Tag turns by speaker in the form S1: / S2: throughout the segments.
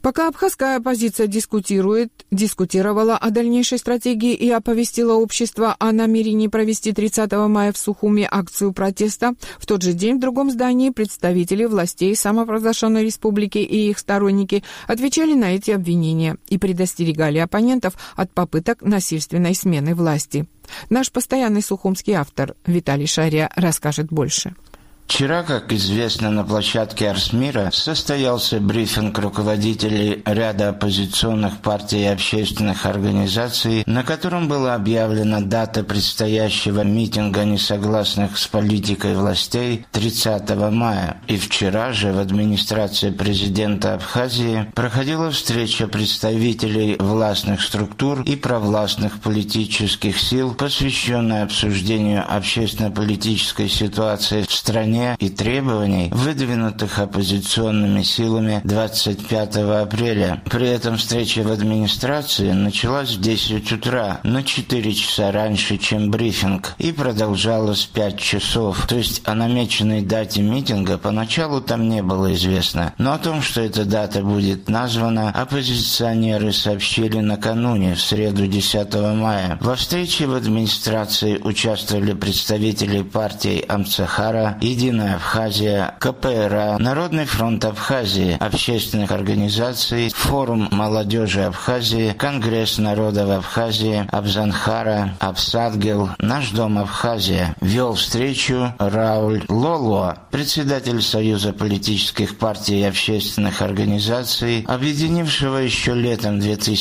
S1: Пока абхазская оппозиция дискутировала о дальнейшей стратегии и оповестила общество о намерении провести 30 мая в Сухуми акцию протеста, в тот же день в другом здании представители властей самопровозглашенной республики и их сторонники отвечали на эти обвинения и предостерегали оппонентов от попыток насильственной смены власти. Наш постоянный сухумский автор Виталий Шария расскажет больше.
S2: Вчера, как известно, на площадке Арсмира состоялся брифинг руководителей ряда оппозиционных партий и общественных организаций, на котором была объявлена дата предстоящего митинга несогласных с политикой властей 30 мая. И вчера же в администрации президента Абхазии проходила встреча представителей властных структур и провластных политических сил, посвященная обсуждению общественно-политической ситуации в стране и требований, выдвинутых оппозиционными силами 25 апреля. При этом встреча в администрации началась в 10 утра, на 4 часа раньше, чем брифинг, и продолжалась 5 часов. То есть о намеченной дате митинга поначалу там не было известно. Но о том, что эта дата будет названа, оппозиционеры сообщили накануне, в среду 10 мая. Во встрече в администрации участвовали представители партий Амцахара, Единая Абхазия, КПРА, Народный фронт Абхазии, общественных организаций, Форум молодежи Абхазии, Конгресс народов Абхазии, Абзанхара, Абсадгел, Наш дом Абхазия. Вел встречу Рауль Лоло, председатель Союза политических партий и общественных организаций, объединившего еще летом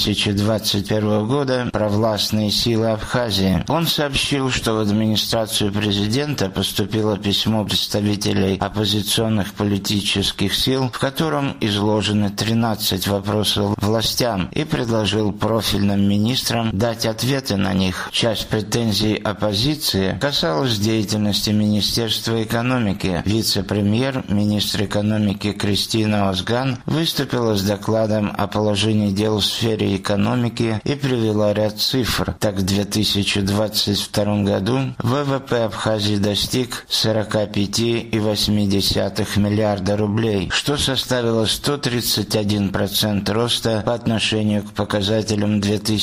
S2: 2021 года провластные силы Абхазии. Он сообщил, что в администрацию президента поступило письмо представителей оппозиционных политических сил, в котором изложены 13 вопросов властям, и предложил профильным министрам дать ответы на них. Часть претензий оппозиции касалась деятельности Министерства экономики. Вице-премьер, министр экономики Кристина Озган выступила с докладом о положении дел в сфере экономики и привела ряд цифр. Так, в 2022 году ВВП Абхазии достиг 45,8 миллиарда рублей, что составило 131% роста по отношению к показателям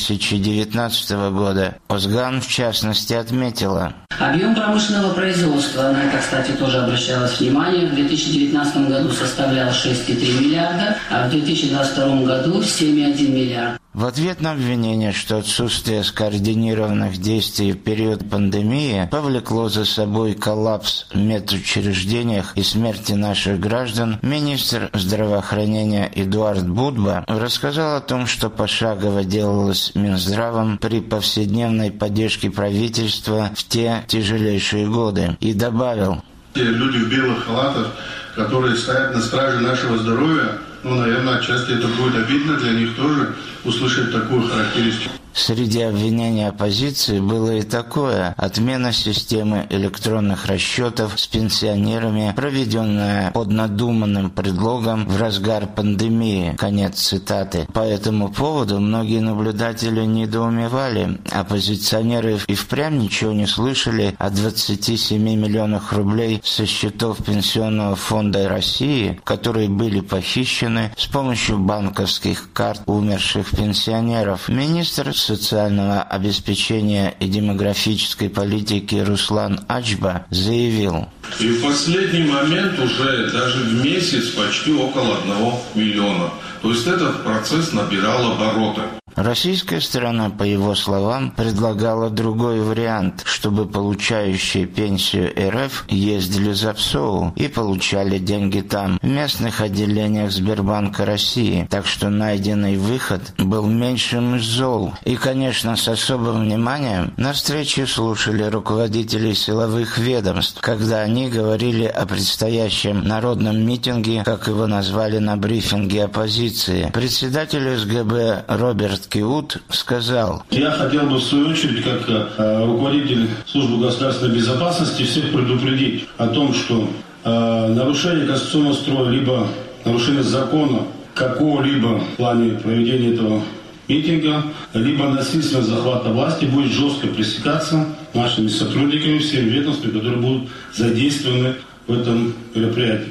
S2: 2019 года. Озган, в частности, отметила:
S3: объем промышленного производства, на это, кстати, тоже обращалось внимание, в 2019 году составлял 6,3 миллиарда, а в 2022 году 7,1 миллиард.
S2: В ответ на обвинение, что отсутствие скоординированных действий в период пандемии повлекло за собой коллапс в медучреждениях и смерти наших граждан, министр здравоохранения Эдуард Будба рассказал о том, что пошагово делалось Минздравом при повседневной поддержке правительства в те тяжелейшие годы, и добавил:
S4: те люди в белых халатах, которые стоят на страже нашего здоровья, наверное, отчасти это будет обидно для них тоже услышать такую характеристику.
S2: Среди обвинений оппозиции было и такое: отмена системы электронных расчетов с пенсионерами, проведенная под надуманным предлогом в разгар пандемии. Конец цитаты. По этому поводу многие наблюдатели недоумевали. Оппозиционеры и впрямь ничего не слышали о 27 миллионах рублей со счетов Пенсионного фонда России, которые были похищены с помощью банковских карт умерших пенсионеров. Министр социального обеспечения и демографической политики Руслан Ачба заявил:
S5: и в последний момент уже даже в месяц почти около 1 миллиона. То есть этот процесс набирал обороты.
S2: Российская сторона, по его словам, предлагала другой вариант, чтобы получающие пенсию РФ ездили за ПСОУ и получали деньги там, в местных отделениях Сбербанка России. Так что найденный выход был меньшим из зол. И, конечно, с особым вниманием на встрече слушали руководителей силовых ведомств, когда они говорили о предстоящем народном митинге, как его назвали на брифинге оппозиции. Председатель СГБ Роберт Киут сказал:
S6: я хотел бы в свою очередь, как руководитель службы государственной безопасности, всех предупредить о том, что нарушение конституционного строя, либо нарушение закона какого-либо в плане проведения этого митинга, либо насильственного захвата власти будет жестко пресекаться нашими сотрудниками, всеми ведомствами, которые будут задействованы в этом мероприятии.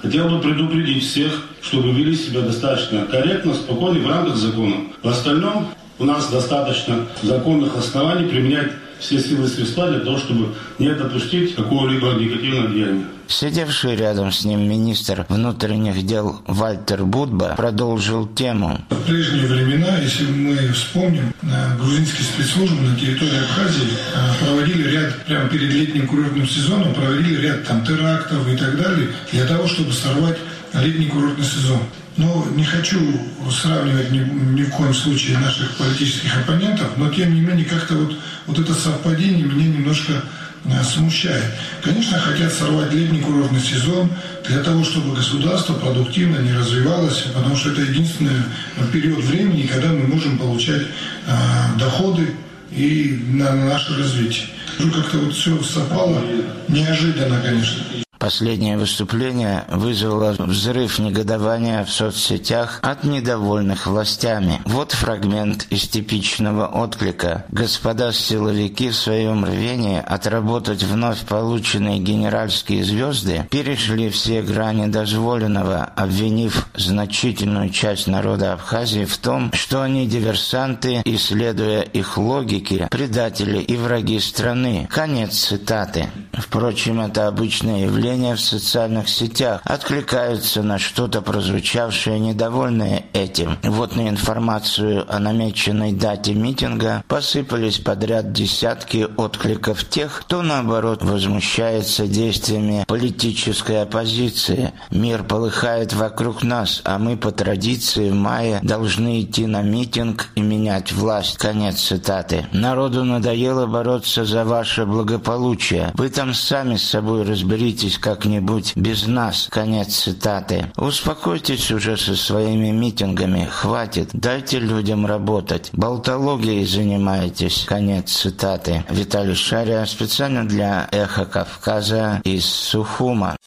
S6: хотел бы предупредить всех, чтобы вели себя достаточно корректно, спокойно в рамках закона. В остальном у нас достаточно законных оснований применять все силы и средства для того, чтобы не допустить какого-либо негативного деяния.
S2: Сидевший рядом с ним министр внутренних дел Вальтер Будба продолжил тему.
S7: В прежние времена, если мы вспомним, грузинские спецслужбы на территории Абхазии проводили ряд, прямо перед летним курортным сезоном, проводили ряд терактов и так далее, для того, чтобы сорвать летний курортный сезон. Но не хочу сравнивать ни в коем случае наших политических оппонентов, но тем не менее как-то вот это совпадение меня немножко смущает. Конечно, хотят сорвать летний курортный сезон для того, чтобы государство продуктивно не развивалось, потому что это единственный период времени, когда мы можем получать доходы и на наше развитие. Как-то вот все совпало неожиданно, конечно.
S2: Последнее выступление вызвало взрыв негодования в соцсетях от недовольных властями. Вот фрагмент из типичного отклика. Господа силовики в своем рвении отработать вновь полученные генеральские звезды перешли все грани дозволенного, обвинив значительную часть народа Абхазии в том, что они диверсанты и, следуя их логике, предатели и враги страны. Конец цитаты. Впрочем, это обычное явление в социальных сетях, откликаются на что-то прозвучавшее, недовольное этим. Вот на информацию о намеченной дате митинга посыпались подряд десятки откликов тех, кто, наоборот, возмущается действиями политической оппозиции. Мир полыхает вокруг нас, а мы по традиции в мае должны идти на митинг и менять власть. Конец цитаты. Народу надоело бороться за ваше благополучие. Вы там сами с собой разберитесь как-нибудь без нас. Конец цитаты. Успокойтесь уже со своими митингами. Хватит. Дайте людям работать. Болтологией занимаетесь. Конец цитаты. Виталий Шария специально для «Эхо Кавказа» из Сухума.